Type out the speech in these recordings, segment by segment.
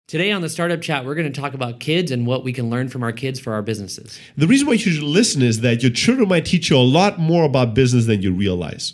Today on the Startup Chat, we're going to talk about kids and what we can learn from our kids for our businesses. The reason why you should listen is that your children might teach you a lot more about business than you realize.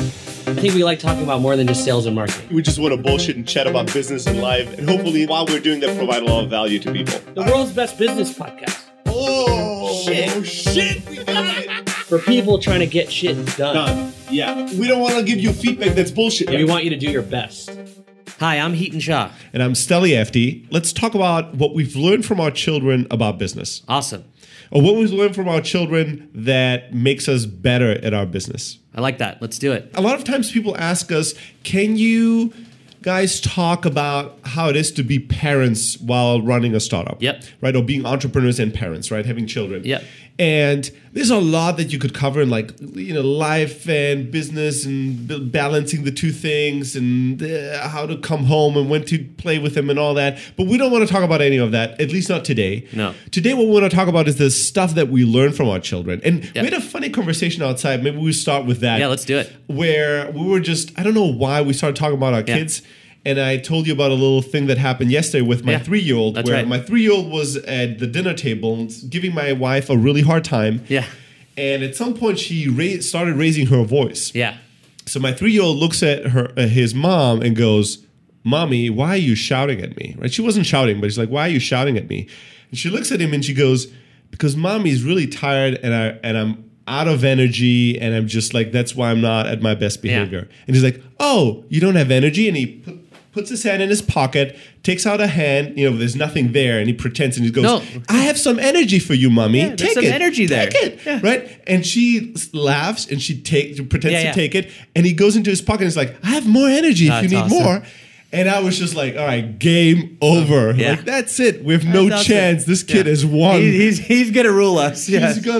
I think we like talking about more than just sales and marketing. We just want to bullshit and chat about business and life, and hopefully while we're doing that, provide a lot of value to people. The world's best business podcast. Oh, shit, we got it. For people trying to get shit done. Yeah. We don't want to give you feedback that's bullshit. We want you to do your best. Hi, I'm Heaton Shah. And I'm Stelly FD. Let's talk about what we've learned from our children about business. Awesome. Or what we've learned from our children that makes us better at our business. I like that. Let's do it. A lot of times people ask us, can you guys talk about how it is to be parents while running a startup? Yep. Right? Or being entrepreneurs and parents, right? Having children. Yep. And there's a lot that you could cover in life and business and balancing the two things and how to come home and when to play with them and all that. But we don't want to talk about any of that, at least not today. No. Today what we want to talk about is the stuff that we learn from our children. And Yep. we had a funny conversation outside. Maybe we start with that. Yeah, let's do it. Where we were just, I don't know why we started talking about our kids. And I told you about a little thing that happened yesterday with my 3-year-old. That's where right. my 3-year-old was at the dinner table giving my wife a really hard time. Yeah. And at some point, she started raising her voice. Yeah. So my 3-year-old looks at his mom and goes, "Mommy, why are you shouting at me?" Right? She wasn't shouting, but she's like, "Why are you shouting at me?" And she looks at him and she goes, "Because Mommy's really tired and I'm out of energy, and I'm just like, that's why I'm not at my best behavior." Yeah. And he's like, "Oh, you don't have energy?" And he puts his hand in his pocket, takes out a hand, there's nothing there, and he pretends and he goes, No. "I have some energy for you, Mommy. Yeah, there's Take some it. energy there." Take it." Yeah. Right? And she laughs and she pretends Yeah. to take it, and he goes into his pocket and he's like, "I have more energy if you That's need awesome. more." And I was just like, all right, game over. Yeah. Like, that's it. We have no That's chance. awesome. This kid Yeah. has won. He's going to rule us. Yeah. He's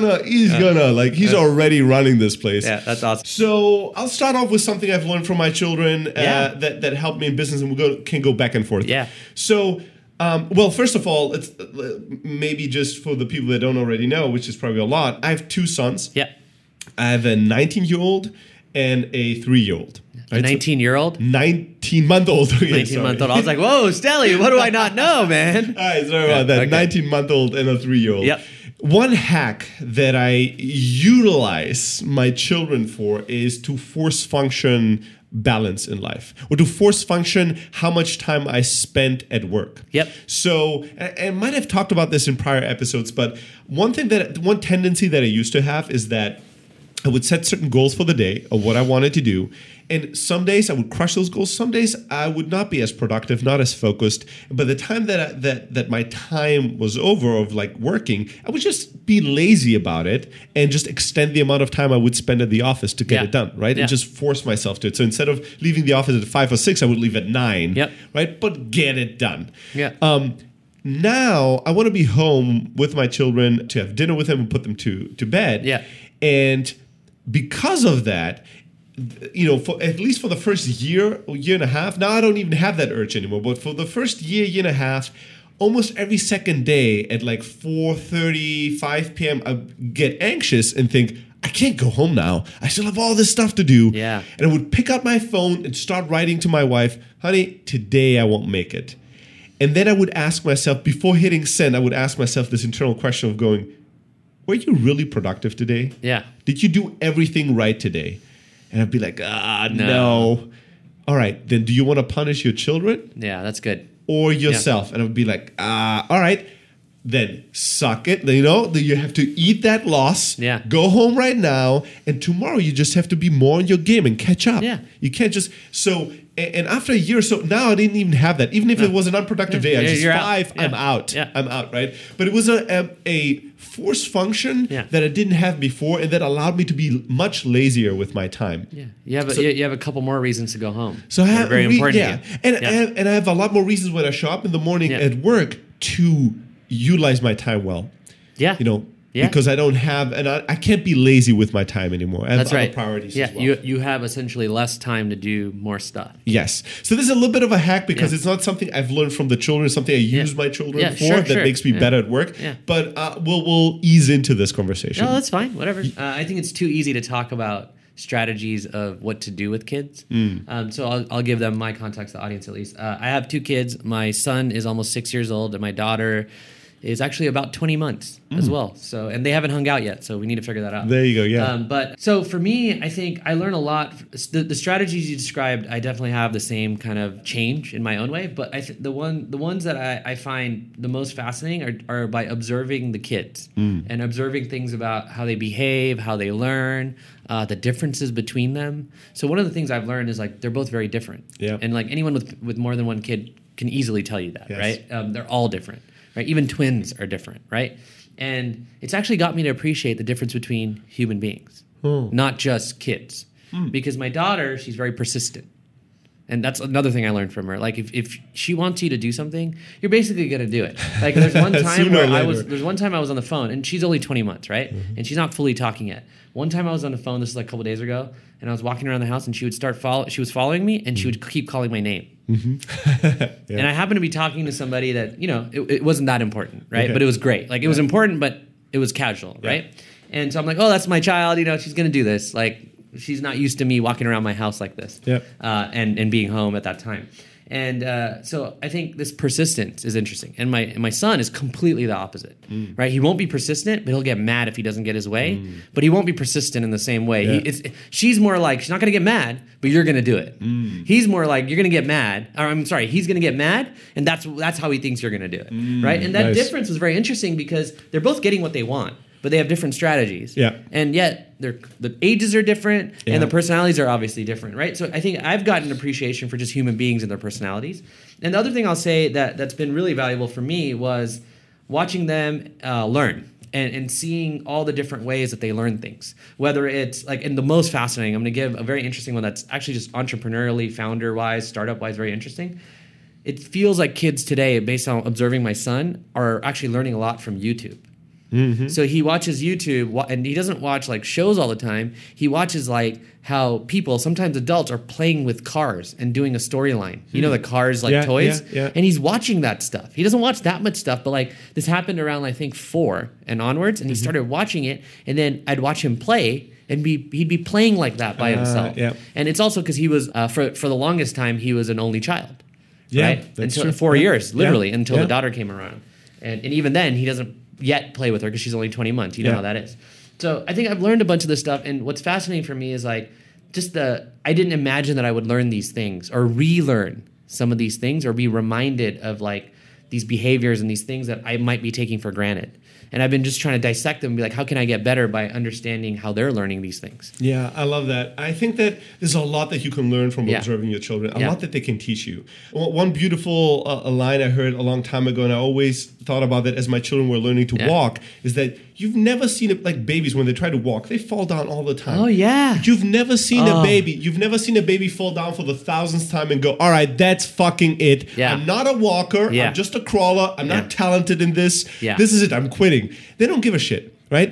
already running this place. Yeah, that's awesome. So I'll start off with something I've learned from my children that helped me in business, and can go back and forth. Yeah. So, well, first of all, it's maybe just for the people that don't already know, which is probably a lot. I have 2 sons. Yeah. I have a 19-year-old and a 3-year-old. A 19-year-old? 19-month-old. 19-month-old. I was like, whoa, Stelly, what do I not know, man? All right, sorry about that. Okay. 19-month-old and a 3-year-old. Yep. One hack that I utilize my children for is to force function balance in life, or to force function how much time I spent at work. Yep. So, I might have talked about this in prior episodes, but one tendency that I used to have is that I would set certain goals for the day of what I wanted to do. And some days I would crush those goals. Some days I would not be as productive, not as focused. And by the time that my time was over of working, I would just be lazy about it and just extend the amount of time I would spend at the office to get it done, right? Yeah. And just force myself to it. So instead of leaving the office at 5 or 6, I would leave at 9, Yep. right? But get it done. Yeah. Now I want to be home with my children to have dinner with them and put them to bed. Yeah. And because of that, at least for the first year and a half, now I don't even have that urge anymore, but for the first year and a half, almost every second day at 4:30, 5 p.m., I get anxious and think, I can't go home now. I still have all this stuff to do. Yeah. And I would pick up my phone and start writing to my wife, "Honey, today I won't make it." And then I would ask myself, before hitting send, I would ask myself this internal question of going, were you really productive today? Yeah. Did you do everything right today? And I'd be like, no. All right, then do you want to punish your children Yeah, that's good. or yourself? And I would be like, all right, then suck it. You have to eat that loss. Yeah. Go home right now. And tomorrow you just have to be more on your game and catch up. Yeah. You can't just, and after a year or so, now I didn't even have that. Even if it was an unproductive day, I just You're out. 5, Yeah. I'm out. Yeah. I'm out, right? But it was a force function that I didn't have before, and that allowed me to be much lazier with my time. Yeah. You have a couple more reasons to go home. So I have very important to you. and I have a lot more reasons when I show up in the morning at work to utilize my time well. Yeah. Because I don't have, and I can't be lazy with my time anymore. I have That's other right. priorities Yeah, as well. you have essentially less time to do more stuff. Yes. So this is a little bit of a hack because Yeah. it's not something I've learned from the children. It's something I use my children for sure, that makes me better at work. Yeah. But we'll ease into this conversation. No, that's fine. Whatever. I think it's too easy to talk about strategies of what to do with kids. So I'll give them my context, the audience at least. I have 2 kids. My son is almost 6 years old, and my daughter is actually about 20 months as well. So, and they haven't hung out yet, so we need to figure that out. There you go, yeah. But so for me, I think I learn a lot. The strategies you described, I definitely have the same kind of change in my own way. But the ones that I find the most fascinating are by observing the kids and observing things about how they behave, how they learn, the differences between them. So one of the things I've learned is like they're both very different. Yeah. And like anyone with more than one kid can easily tell you that, Yes. right? They're all different. Right? Even twins are different, right? And it's actually got me to appreciate the difference between human beings, not just kids. Because my daughter, she's very persistent. And that's another thing I learned from her. Like if she wants you to do something, you're basically going to do it. Like there's one time where I was on the phone, and she's only 20 months, right? And she's not fully talking yet. One time I was on the phone, this is like a couple days ago, and I was walking around the house, and she would she was following me, and she would keep calling my name. And I happened to be talking to somebody that, it wasn't that important, right? Okay. But it was great. Like it was important, but it was casual, right? And so I'm like, oh, that's my child. She's going to do this. Like she's not used to me walking around my house like this and being home at that time. And so I think this persistence is interesting. And my son is completely the opposite, right? He won't be persistent, but he'll get mad if he doesn't get his way. But he won't be persistent in the same way. Yeah. She's more like, she's not going to get mad, but you're going to do it. He's more like, you're going to get mad. Or I'm sorry, he's going to get mad, and that's how he thinks you're going to do it, right? And that difference was very interesting because they're both getting what they want, but they have different strategies. Yeah. And yet the ages are different and the personalities are obviously different, right? So I think I've gotten an appreciation for just human beings and their personalities. And the other thing I'll say that's been really valuable for me was watching them learn and seeing all the different ways that they learn things. Whether it's like, and the most fascinating, I'm going to give a very interesting one that's actually just entrepreneurially, founder-wise, startup-wise, very interesting. It feels like kids today, based on observing my son, are actually learning a lot from YouTube. So he watches YouTube, and he doesn't watch like shows all the time. He watches like how people, sometimes adults, are playing with cars and doing a storyline. The cars like toys, and he's watching that stuff. He doesn't watch that much stuff, but like this happened around I think 4 and onwards, and he started watching it, and then I'd watch him play. And he'd be playing like that by himself. And it's also because he was for the longest time he was an only child, right? Until 4 years, literally, until the daughter came around, and even then he doesn't yet play with her because she's only 20 months. You know how that is. So I think I've learned a bunch of this stuff, and what's fascinating for me is like just I didn't imagine that I would learn these things or relearn some of these things or be reminded of like these behaviors and these things that I might be taking for granted. And I've been just trying to dissect them and be like, how can I get better by understanding how they're learning these things? Yeah, I love that. I think that there's a lot that you can learn from observing your children, a lot that they can teach you. One beautiful line I heard a long time ago, and I always thought about it as my children were learning to walk, is that you've never seen it like babies when they try to walk. They fall down all the time. Oh, yeah. You've never seen a baby. You've never seen a baby fall down for the 1000th time and go, all right, that's fucking it. Yeah. I'm not a walker. Yeah. I'm just a crawler. I'm not talented in this. Yeah. This is it. I'm quitting. They don't give a shit. Right?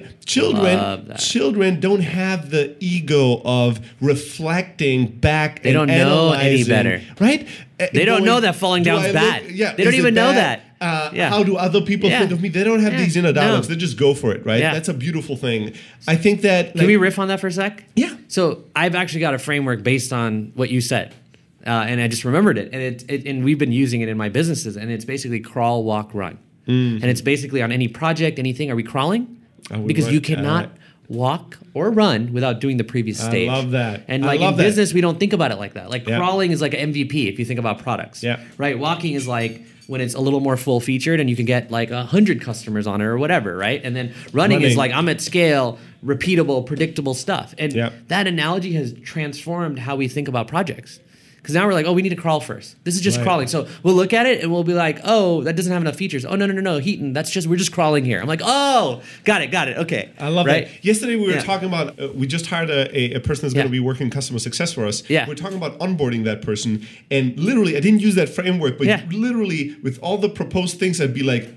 Children don't have the ego of reflecting back they don't know any better. Right? They don't know that falling down is bad. They don't even know that. How do other people think of me? They don't have these inner dialogues. They just go for it, right? Yeah. That's a beautiful thing. I think that... Can we riff on that for a sec? Yeah. So I've actually got a framework based on what you said. And I just remembered it. And we've been using it in my businesses. And it's basically crawl, walk, run. And it's basically on any project, anything. Are we crawling? Because you cannot walk or run without doing the previous stage. I love that. And like in business, we don't think about it like that. Like crawling is like an MVP if you think about products. Yeah. Right? Walking is like when it's a little more full featured and you can get like 100 customers on it or whatever, right? And then running is like I'm at scale, repeatable, predictable stuff. And that analogy has transformed how we think about projects. Because now we're like, oh, we need to crawl first. This is just crawling. So we'll look at it and we'll be like, oh, that doesn't have enough features. Oh, no, Heaton, we're just crawling here. I'm like, oh, got it. Okay. I love that. Yesterday we were talking about, we just hired a person that's going to be working customer success for us. Yeah. We're talking about onboarding that person. And literally, I didn't use that framework, but literally with all the proposed things, I'd be like,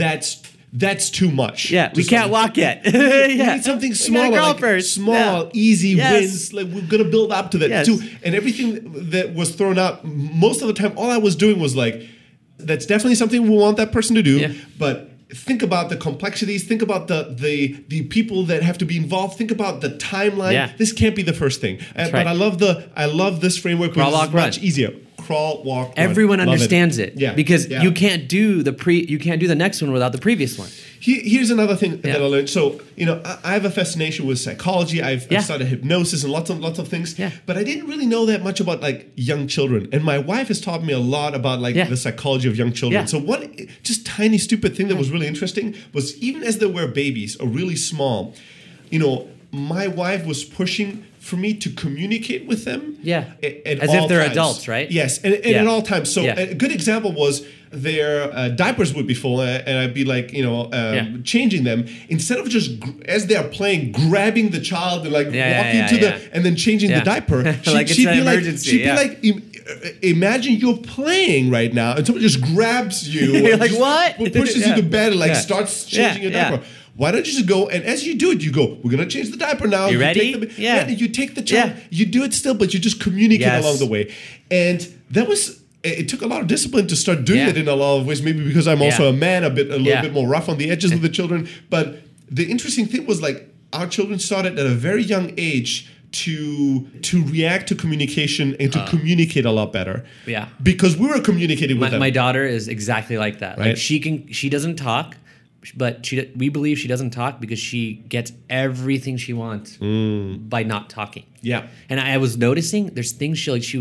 that's too much. Yeah, we can't walk yet. We need something smaller, small, easy wins. Like we're gonna build up to that too. And everything that was thrown out, most of the time, all I was doing was like, that's definitely something we want that person to do. Yeah. But think about the complexities, think about the people that have to be involved, think about the timeline. Yeah. This can't be the first thing. Right. But I love this framework Crawl, because walk, it's much run. easier. Crawl, walk, run. Everyone Love understands it. Yeah. Because Yeah. you can't do the next one without the previous one. Here's another thing Yeah. that I learned. So, I have a fascination with psychology. I've started hypnosis and lots of things. Yeah. But I didn't really know that much about like young children. And my wife has taught me a lot about like Yeah. the psychology of young children. Yeah. So one just tiny stupid thing that was really interesting was even as they were babies or really small, my wife was pushing for me to communicate with them. Yeah. At As all if they're times. adults, right? Yes, and Yeah. at all times. So Yeah. a good example was their diapers would be full, and I'd be like, changing them instead of just as they're playing, grabbing the child and like walking to the and then changing the diaper. Like it's an emergency. She'd be like, imagine you're playing right now, and someone just grabs you. You're and like, just what? Pushes you to bed and like Yeah. starts changing your Yeah. diaper. Why don't you just go, and as you do it, you go, we're going to change the diaper now. You ready? Yeah. You take the child, Yeah. you do it still, but you just communicate Yes. along the way. And that was, it took a lot of discipline to start doing Yeah. it in a lot of ways, maybe because I'm also Yeah. a man, a little Yeah. bit more rough on the edges with the children. But the interesting thing was like, our children started at a very young age to react to communication and to communicate a lot better. Yeah. Because we were communicating with them. My daughter is exactly like that. Right. Like she doesn't talk, but we believe she doesn't talk because she gets everything she wants by not talking. Yeah. And I was noticing there's things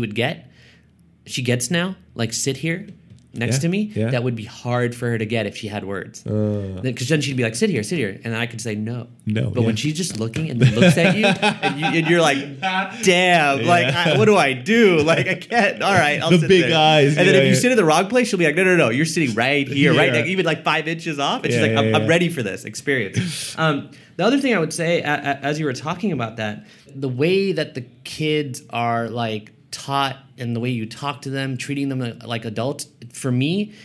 she gets now, like sit here next Yeah, to me, yeah. that would be hard for her to get if she had words. Because then she'd be like, sit here. And I could say no. No, But yeah. when she's just looking and looks at you, and you're like, damn, like, what do I do? Like, I can't. All right, I'll The sit big there. eyes, And then yeah, if you yeah. sit in the wrong place, she'll be like, no, you're sitting right here, right Yeah. next, even like 5 inches off. And Yeah, she's like, yeah, I'm yeah. ready for this experience. The other thing I would say, as you were talking about that, the way that the kids are like taught and the way you talk to them, treating them like adults, for me,